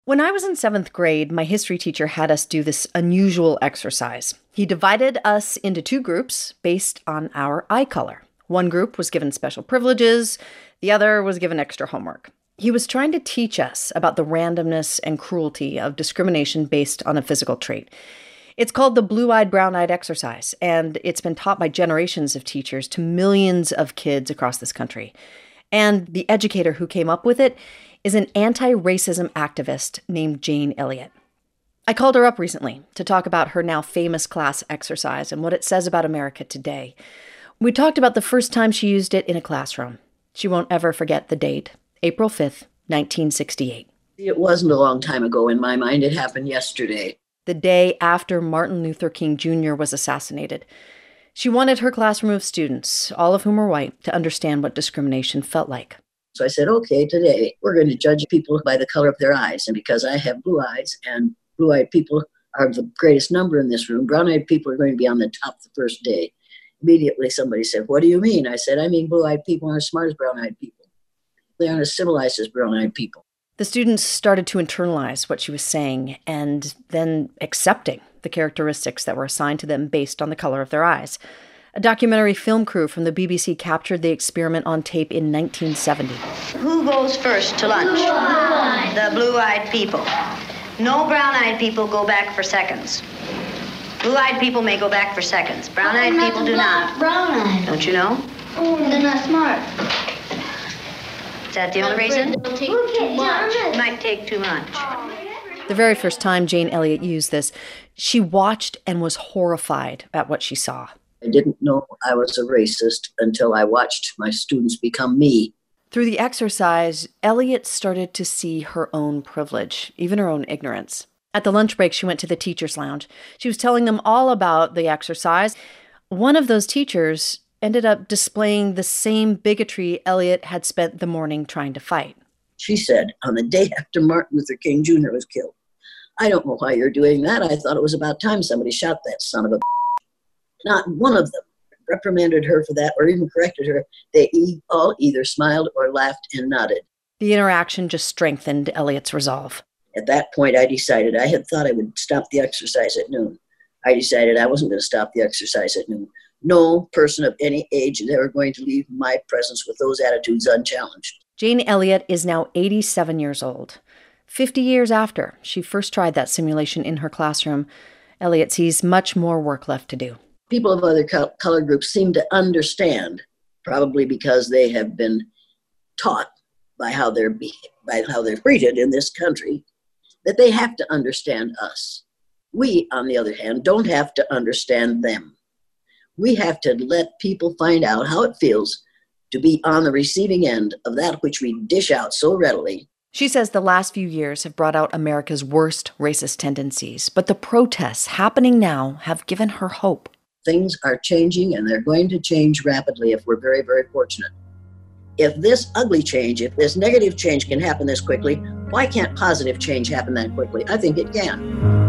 When I was in seventh grade, my history teacher had us do this unusual exercise. He divided us into two groups based on our eye color. One group was given special privileges, the other was given extra homework. He was trying to teach us about the randomness and cruelty of discrimination based on a physical trait. It's called the blue-eyed, brown-eyed exercise, and it's been taught by generations of teachers to millions of kids across this country. And the educator who came up with it is an anti-racism activist named Jane Elliott. I called her up recently to talk about her now famous class exercise and what it says about America today. We talked about the first time she used it in a classroom. She won't ever forget the date, April 5th, 1968. It wasn't a long time ago in my mind. It happened yesterday. The day after Martin Luther King Jr. was assassinated. She wanted her classroom of students, all of whom were white, to understand what discrimination felt like. So I said, okay, today we're going to judge people by the color of their eyes. And because I have blue eyes and blue-eyed people are the greatest number in this room, brown-eyed people are going to be on the top the first day. Immediately somebody said, what do you mean? I said, I mean blue-eyed people aren't as smart as brown-eyed people. They aren't as civilized as brown-eyed people. The students started to internalize what she was saying and then accepting the characteristics that were assigned to them based on the color of their eyes. A documentary film crew from the BBC captured the experiment on tape in 1970. Who goes first to lunch? Blue-eyed. The blue-eyed people. No brown-eyed people go back for seconds. Blue-eyed people may go back for seconds. Brown-eyed people do not. Brown-eyed. Don't you know? They're not smart. Is that the only reason? They'll take too much. It might take too much. The very first time Jane Elliott used this, she watched and was horrified at what she saw. I didn't know I was a racist until I watched my students become me. Through the exercise, Elliott started to see her own privilege, even her own ignorance. At the lunch break, she went to the teacher's lounge. She was telling them all about the exercise. One of those teachers ended up displaying the same bigotry Elliott had spent the morning trying to fight. She said, on the day after Martin Luther King Jr. was killed, I don't know why you're doing that. I thought it was about time somebody shot that son of a Not one of them reprimanded her for that or even corrected her. They all either smiled or laughed and nodded. The interaction just strengthened Elliott's resolve. At that point, I decided I had thought I would stop the exercise at noon. I decided I wasn't going to stop the exercise at noon. No person of any age is ever going to leave my presence with those attitudes unchallenged. Jane Elliott is now 87 years old. 50 years after she first tried that simulation in her classroom, Elliott sees much more work left to do. People of other color groups seem to understand, probably because they have been taught by how they're treated in this country, that they have to understand us. We, on the other hand, don't have to understand them. We have to let people find out how it feels to be on the receiving end of that which we dish out so readily. She says the last few years have brought out America's worst racist tendencies, but the protests happening now have given her hope. Things are changing, and they're going to change rapidly if we're very, very fortunate. If this ugly change, if this negative change can happen this quickly, why can't positive change happen that quickly? I think it can.